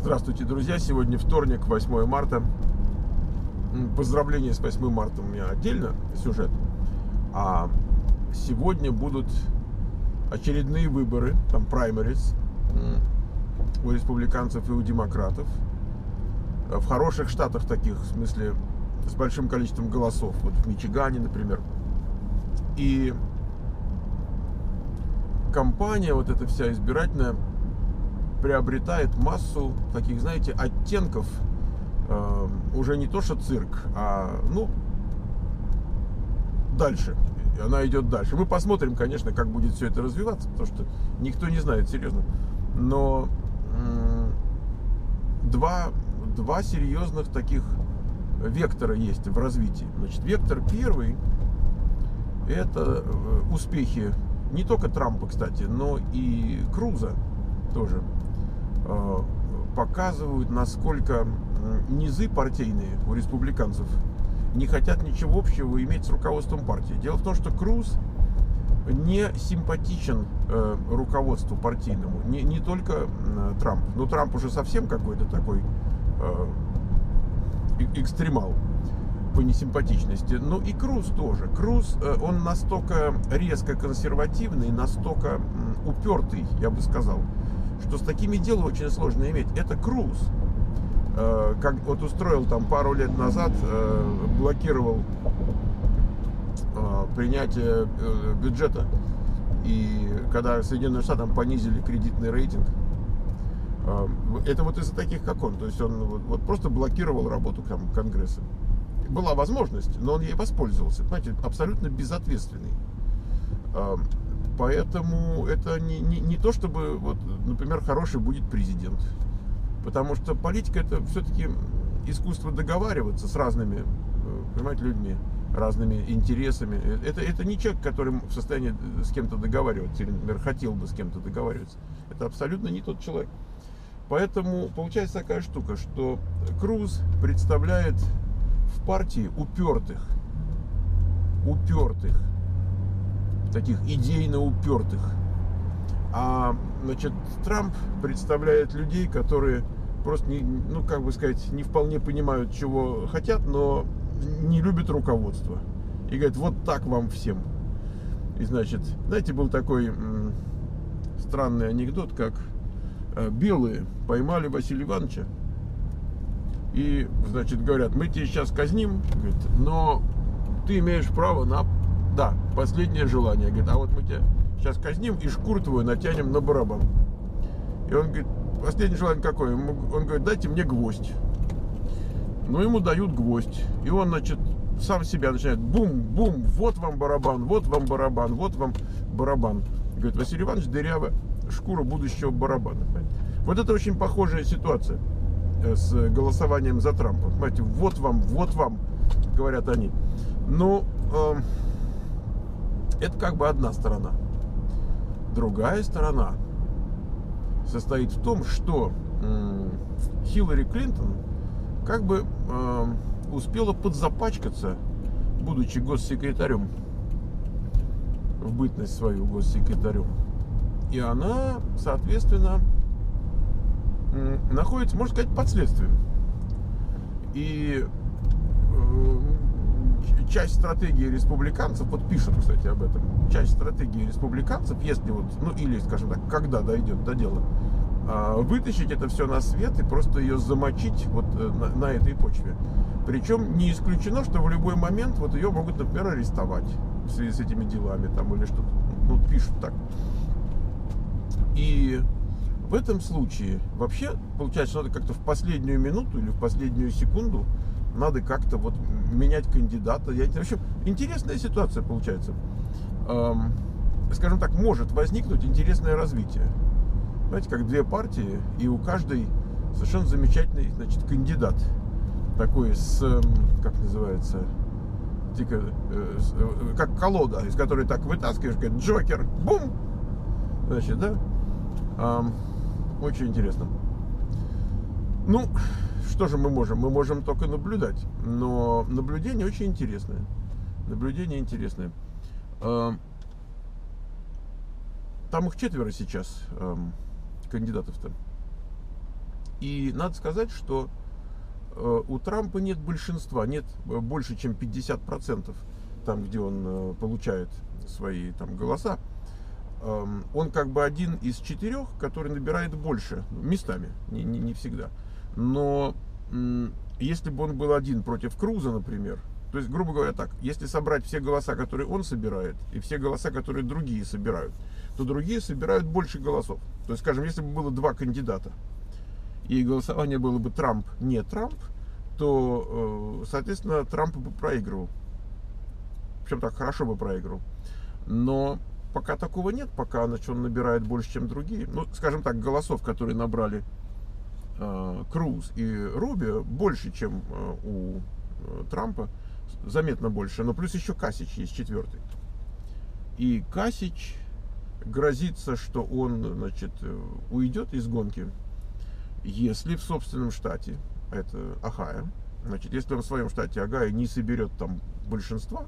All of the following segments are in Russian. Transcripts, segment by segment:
Здравствуйте, друзья! Сегодня вторник, 8 марта. Поздравления с 8 марта у меня отдельно сюжет. А сегодня будут очередные выборы, там праймерис у республиканцев и у демократов. В хороших штатах таких, в смысле, с большим количеством голосов. Вот в Мичигане, например. И кампания, вот эта вся избирательная, приобретает массу таких, знаете, оттенков. Уже не то что цирк, а, дальше. Она идет дальше. Мы посмотрим, конечно, как будет все это развиваться, потому что никто не знает, серьезно. Но два серьезных таких вектора есть в развитии. Значит, вектор первый — это успехи не только Трампа, кстати, но и Круза тоже показывают, насколько низы партийные у республиканцев не хотят ничего общего иметь с руководством партии. Дело в том, что Круз не симпатичен руководству партийному, не только Трамп. Но Трамп уже совсем какой-то такой экстремал по несимпатичности. Но и Круз тоже. Круз, он настолько резко консервативный, настолько упертый, я бы сказал, что с такими дело очень сложно иметь. Это Круз. Как вот устроил там пару лет назад, блокировал принятие бюджета. И когда Соединенным Штатам понизили кредитный рейтинг, это вот из-за таких, как он. То есть он вот просто блокировал работу Конгресса. Была возможность, но он ей воспользовался. Понимаете, абсолютно безответственный. Поэтому это не то, чтобы, вот, например, хороший будет президент. Потому что политика — это все-таки искусство договариваться с разными, понимаете, людьми, разными интересами. Это не человек, который в состоянии с кем-то договариваться, или, например, хотел бы с кем-то договариваться. Это абсолютно не тот человек. Поэтому получается такая штука, что Круз представляет в партии упертых, таких идейно упертых. А, значит, Трамп представляет людей, которые просто не вполне понимают, чего хотят, но не любят руководство. И говорят, вот так вам всем. И, значит, знаете, был такой странный анекдот, как белые поймали Василия Ивановича. И, значит, говорят, мы тебя сейчас казним, говорит, но ты имеешь право на, последнее желание. Говорит, а вот мы тебя сейчас казним и шкуру твою натянем на барабан. И он говорит, последнее желание какое? Он говорит, дайте мне гвоздь. Ну, ему дают гвоздь. И он, значит, сам себя начинает, бум-бум, вот вам барабан, вот вам барабан, вот вам барабан. Говорит, Василий Иванович, дырявая шкура будущего барабана. Вот это очень похожая ситуация с голосованием за Трампа. Понимаете, вот вам, говорят они. Ну, это как бы одна сторона. Другая сторона состоит в том, что Хиллари Клинтон как бы успела подзапачкаться, будучи госсекретарем, в бытность свою госсекретарем. И она, соответственно, находится, можно сказать, под следствием. И часть стратегии республиканцев, вот пишут, кстати, об этом, часть стратегии республиканцев, если вот, или, скажем так, когда дойдет до дела, вытащить это все на свет и просто ее замочить вот на этой почве. Причем не исключено, что в любой момент вот ее могут, например, арестовать в связи с этими делами там или что-то. Ну, пишут так. И в этом случае вообще получается, что надо как-то в последнюю минуту или в последнюю секунду надо как-то вот менять кандидата. В общем, интересная ситуация получается. Скажем так, может возникнуть интересное развитие. Знаете, как две партии, и у каждой совершенно замечательный, значит, кандидат. Такой с, как называется, как колода, из которой так вытаскиваешь, говорит, Джокер, бум! Значит, да? Очень интересно. Ну, что же мы можем? Мы можем только наблюдать. Но наблюдение очень интересное. Наблюдение интересное. Там их 4 сейчас, кандидатов-то. И надо сказать, что у Трампа нет большинства, нет больше, чем 50% там, где он получает свои там голоса. Он как бы один из 4, который набирает больше, местами, не всегда. Но если бы он был один против Круза, например, то есть, грубо говоря, так, если собрать все голоса, которые он собирает, и все голоса, которые другие собирают, то другие собирают больше голосов. То есть, скажем, если бы было 2 кандидата, и голосование было бы Трамп, не Трамп, то, соответственно, Трамп бы проигрывал. Причем так хорошо бы проигрывал. Но пока такого нет, пока, значит, он набирает больше, чем другие. Ну, скажем так, голосов, которые набрали Круз и Рубио, больше, чем у Трампа, заметно больше. Но плюс еще Касич есть 4-й. И Касич грозится, что он, значит, уйдет из гонки, если в собственном штате, это Огайо, значит, если он в своем штате Огайо не соберет там большинства,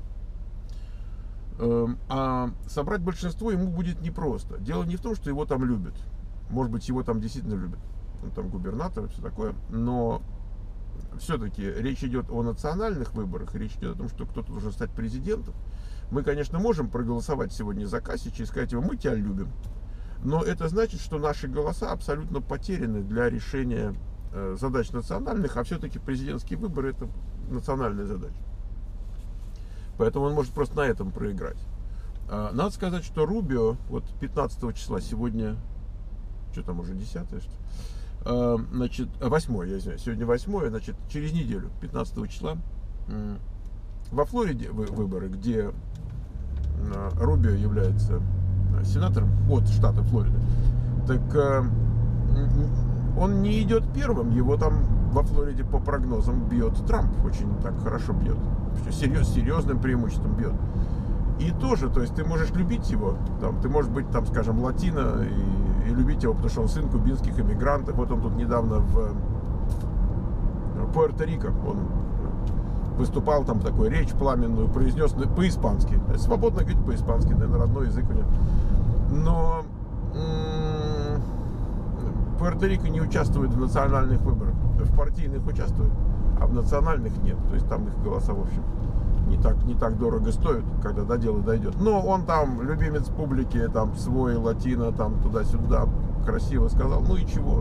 а собрать большинство ему будет непросто. Дело не в том, что его там любят. Может быть, его там действительно любят. Он там губернатор и все такое. Но все-таки речь идет о национальных выборах. Речь идет о том, что кто-то должен стать президентом. Мы, конечно, можем проголосовать сегодня за Касича и сказать ему: мы тебя любим. Но это значит, что наши голоса абсолютно потеряны для решения задач национальных. А все-таки президентские выборы — это национальная задача. Поэтому он может просто на этом проиграть. Надо сказать, что Рубио вот 15 числа, сегодня, что там уже 10-е, что? Значит, 8-е, я извиняюсь, сегодня 8-е, значит, через неделю, 15 числа, во Флориде выборы, где Рубио является сенатором от штата Флорида. Так он не идет первым, его там во Флориде по прогнозам бьет Трамп, очень так хорошо бьет, серьезным преимуществом бьет. И тоже, то есть ты можешь любить его, там, ты можешь быть, там, скажем, латино и любить его, потому что он сын кубинских иммигрантов. Вот он тут недавно в Пуэрто-Рико, он выступал, там такую речь пламенную произнес по-испански. Свободно говорить по-испански, наверное, родной язык у него. Но Пуэрто-Рико не участвует в национальных выборах. В партийных участвует, а в национальных нет. То есть там их голоса, в общем, не так дорого стоят, когда до дела дойдет. Но он там любимец публики, там свой, латино, там туда-сюда, красиво сказал. Ну и чего?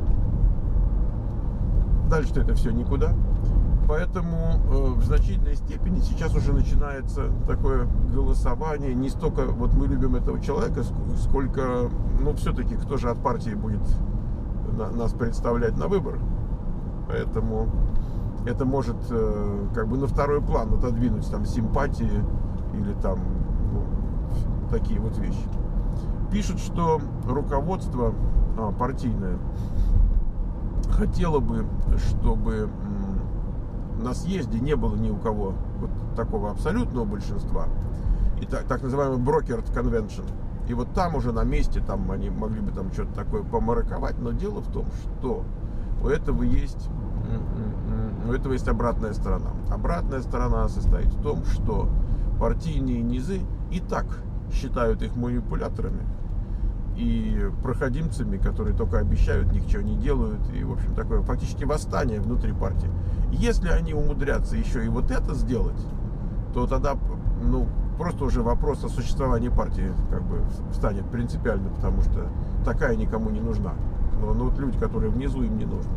Дальше-то это все никуда. Поэтому в значительной степени сейчас уже начинается такое голосование. Не столько вот мы любим этого человека, сколько, ну, все-таки кто же от партии будет нас представлять на выборах. Поэтому это может как бы на второй план отодвинуть там симпатии или там, ну, такие вот вещи. Пишут, что руководство партийное хотело бы, чтобы на съезде не было ни у кого вот такого абсолютного большинства, и так называемый брокерд конвеншн. И вот там уже на месте там они могли бы там что-то такое помараковать, но дело в том, что у этого есть обратная сторона. Обратная сторона состоит в том, что партийные низы и так считают их манипуляторами и проходимцами, которые только обещают, ничего не делают, и, в общем, такое фактически восстание внутри партии. Если они умудрятся еще и вот это сделать, то тогда, ну, просто уже вопрос о существовании партии как бы станет принципиально, потому что такая никому не нужна. Но вот люди, которые внизу, им не нужны.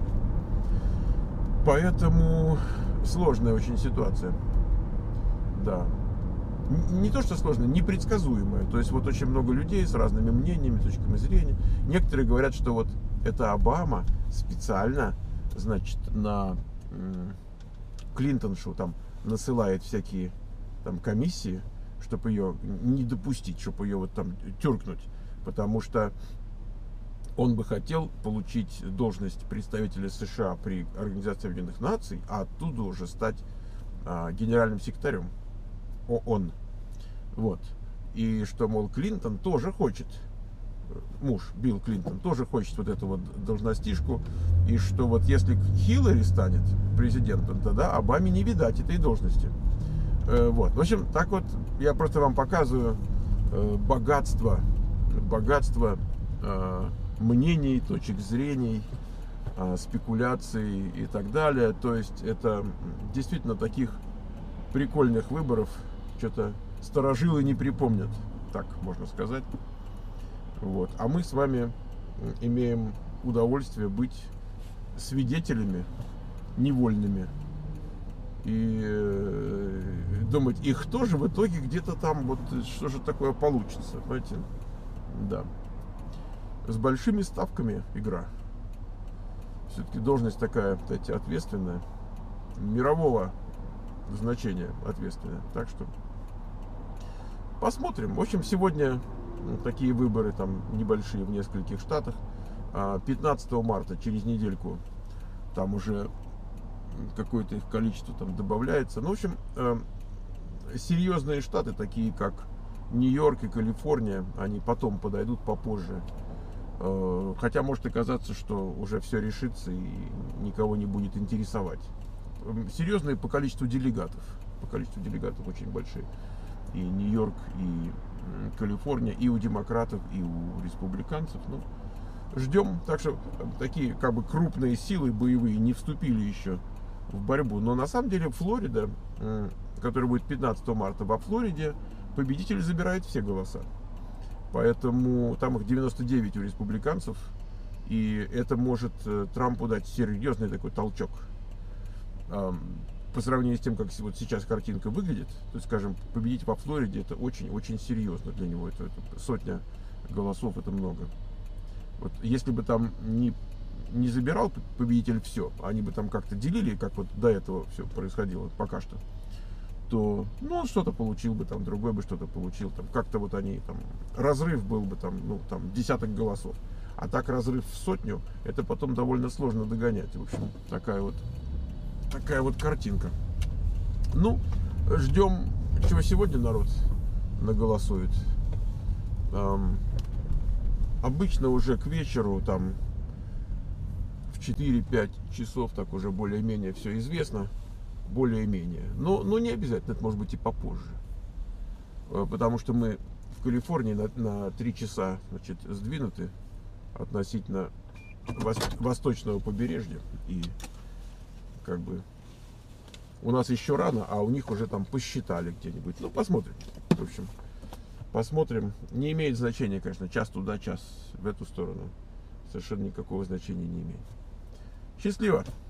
Поэтому сложная очень ситуация. Да. Не то, что сложная, непредсказуемая. То есть вот очень много людей с разными мнениями, точками зрения. Некоторые говорят, что вот это Обама специально, значит, на Клинтоншу там насылает всякие там комиссии, чтобы ее не допустить, чтобы ее вот там тюркнуть. Потому что он бы хотел получить должность представителя США при Организации Объединенных Наций, а оттуда уже стать генеральным секретарем ООН. Вот. И что, мол, Клинтон тоже хочет, муж Билл Клинтон тоже хочет вот эту вот должностишку, и что вот если Хиллари станет президентом, тогда Обаме не видать этой должности. Вот. В общем, так вот я просто вам показываю богатство мнений, точек зрений спекуляций и так далее. То есть это действительно таких прикольных выборов что-то старожилы не припомнят, так можно сказать. Вот. А мы с вами имеем удовольствие быть свидетелями невольными и думать, и кто же в итоге где-то там, вот что же такое получится, понимаете? Да. С большими ставками игра. Все-таки должность такая, кстати, ответственная, мирового значения ответственная. Так что посмотрим. В общем, сегодня такие выборы там небольшие в нескольких штатах. 15 марта, через недельку, там уже какое-то их количество там добавляется. Ну, в общем, серьезные штаты, такие как Нью-Йорк и Калифорния, они потом подойдут попозже. Хотя может оказаться, что уже все решится и никого не будет интересовать. Серьезные по количеству делегатов. По количеству делегатов очень большие. И Нью-Йорк, и Калифорния, и у демократов, и у республиканцев. Ну, ждем. Так что такие как бы крупные силы боевые не вступили еще в борьбу. Но на самом деле Флорида, которая будет 15 марта, во Флориде победитель забирает все голоса. Поэтому там их 99 у республиканцев. И это может Трампу дать серьезный такой толчок. По сравнению с тем, как вот сейчас картинка выглядит, то есть, скажем, победить во Флориде, это очень-очень серьезно для него. Это сотня голосов, это много. Вот если бы там не забирал победитель все, они бы там как-то делили, как вот до этого все происходило пока что, то, ну, что-то получил бы там, другой бы что-то получил, там, как-то вот они, там, разрыв был бы там, ну, там, десяток голосов. А так разрыв в сотню, это потом довольно сложно догонять. В общем, такая вот картинка. Ну, ждем, чего сегодня народ наголосует. Обычно уже к вечеру, там, в 4-5 часов, так уже более-менее все известно. Более-менее. Но не обязательно, это может быть и попозже. Потому что мы в Калифорнии на 3 часа, значит, сдвинуты относительно восточного побережья. И как бы у нас еще рано, а у них уже там посчитали где-нибудь. Ну, посмотрим. В общем, посмотрим. Не имеет значения, конечно, час туда, час в эту сторону. Совершенно никакого значения не имеет. Счастливо!